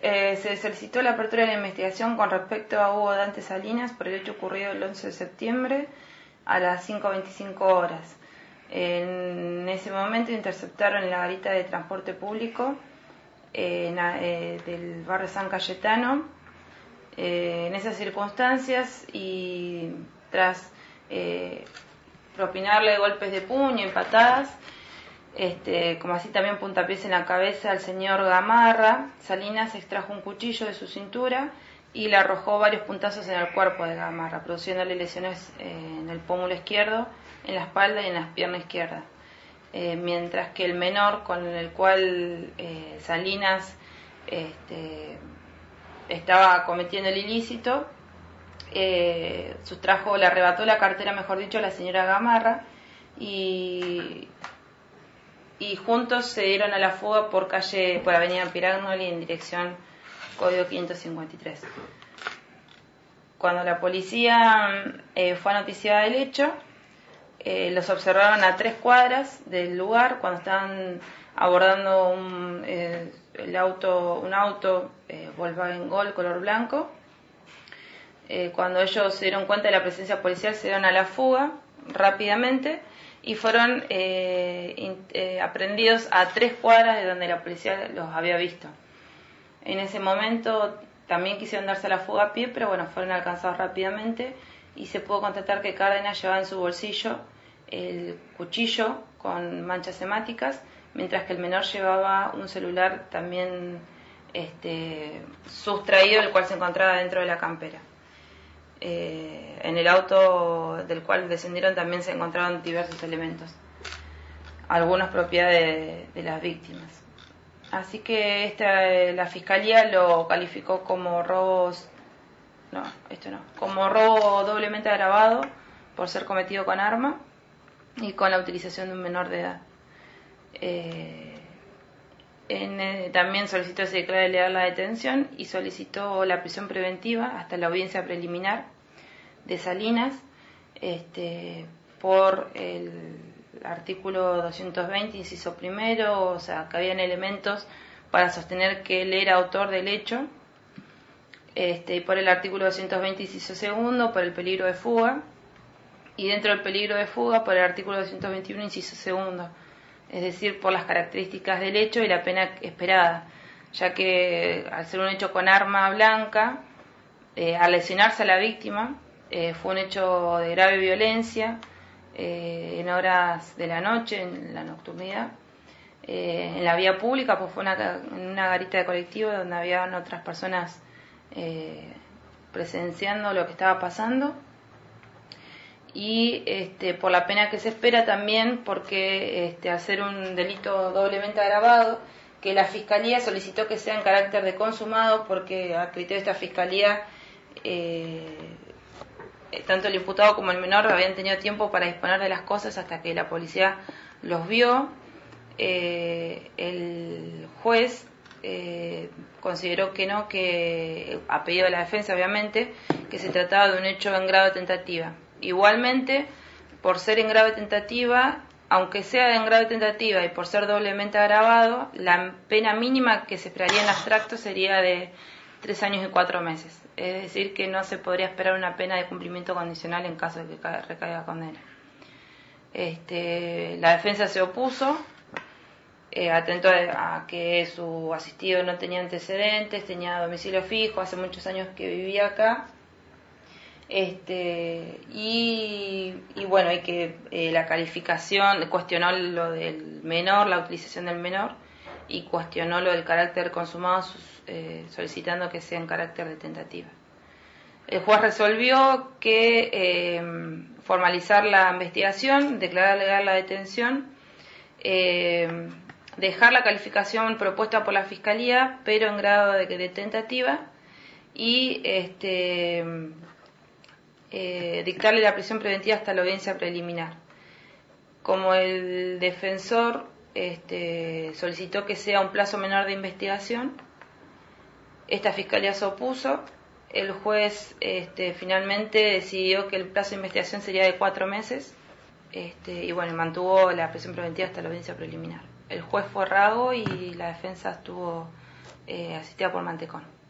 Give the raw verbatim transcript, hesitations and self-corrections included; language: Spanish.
Eh, se solicitó la apertura de la investigación con respecto a Hugo Dante Salinas por el hecho ocurrido el once de septiembre a las cinco veinticinco horas. En ese momento interceptaron en la garita de transporte público eh, en, eh, del barrio San Cayetano. Eh, en esas circunstancias y tras eh, propinarle golpes de puño y patadas, este, como así también puntapiés en la cabeza al señor Gamarra, Salinas extrajo un cuchillo de su cintura y le arrojó varios puntazos en el cuerpo de Gamarra, produciéndole lesiones eh, en el pómulo izquierdo, en la espalda y en la pierna izquierda. Eh, mientras que el menor con el cual eh, Salinas este, estaba cometiendo el ilícito, eh, sustrajo, le arrebató la cartera, mejor dicho, a la señora Gamarra y, y juntos se dieron a la fuga por calle, por avenida Piragnoli en dirección código quinientos cincuenta y tres. Cuando la policía eh, fue noticiada del hecho, eh, los observaron a tres cuadras del lugar cuando estaban abordando un, eh, el auto, un auto eh, Volkswagen Gol color blanco. Eh, cuando ellos se dieron cuenta de la presencia policial, se dieron a la fuga rápidamente y fueron eh, in, eh, aprehendidos a tres cuadras de donde la policía los había visto. En ese momento también quisieron darse a la fuga a pie, pero bueno, fueron alcanzados rápidamente y se pudo constatar que Cárdenas llevaba en su bolsillo el cuchillo con manchas hemáticas, mientras que el menor llevaba un celular también este, sustraído, el cual se encontraba dentro de la campera. Eh, en el auto del cual descendieron también se encontraron diversos elementos, algunos propiedad de, de las víctimas. Así que esta, la fiscalía lo calificó como robos, no, esto no, como robo doblemente agravado por ser cometido con arma y con la utilización de un menor de edad. Eh, en, eh, también solicitó que se declare legal la detención y solicitó la prisión preventiva hasta la audiencia preliminar de Salinas este, por el artículo doscientos veinte, inciso primero, o sea, que habían elementos para sostener que él era autor del hecho, este, y por el artículo doscientos veinte, inciso segundo, por el peligro de fuga, y dentro del peligro de fuga, por el artículo doscientos veintiuno, inciso segundo, es decir, por las características del hecho y la pena esperada, ya que al ser un hecho con arma blanca, eh, al lesionarse a la víctima, eh, fue un hecho de grave violencia, eh, en horas de la noche, en la nocturnidad, eh, en la vía pública, pues fue una, en una garita de colectivo donde habían otras personas eh, presenciando lo que estaba pasando, y este, por la pena que se espera también, porque este, hacer un delito doblemente agravado, que la Fiscalía solicitó que sea en carácter de consumado, porque a criterio de esta Fiscalía, eh, tanto el imputado como el menor habían tenido tiempo para disponer de las cosas hasta que la policía los vio. Eh, el juez eh, consideró que no, que a pedido de la defensa obviamente, que se trataba de un hecho en grado de tentativa. Igualmente, por ser en grado de tentativa, aunque sea en grado de tentativa y por ser doblemente agravado, la pena mínima que se esperaría en abstracto sería de tres años y cuatro meses. Es decir, que no se podría esperar una pena de cumplimiento condicional en caso de que recaiga condena. Este, la defensa se opuso, eh, atento a, a que su asistido no tenía antecedentes, tenía domicilio fijo, hace muchos años que vivía acá. Este, y, y bueno, y que eh, la calificación cuestionó lo del menor, la utilización del menor, y cuestionó lo del carácter consumado, eh, solicitando que sea en carácter de tentativa. El juez resolvió que eh, formalizar la investigación, declarar legal la detención, eh, dejar la calificación propuesta por la Fiscalía, pero en grado de, de tentativa, y este Eh, dictarle la prisión preventiva hasta la audiencia preliminar. Como el defensor este, solicitó que sea un plazo menor de investigación, esta fiscalía se opuso, el juez este, finalmente decidió que el plazo de investigación sería de cuatro meses este, y bueno, mantuvo la prisión preventiva hasta la audiencia preliminar. El juez fue Rago y la defensa estuvo eh, asistida por Mantecón.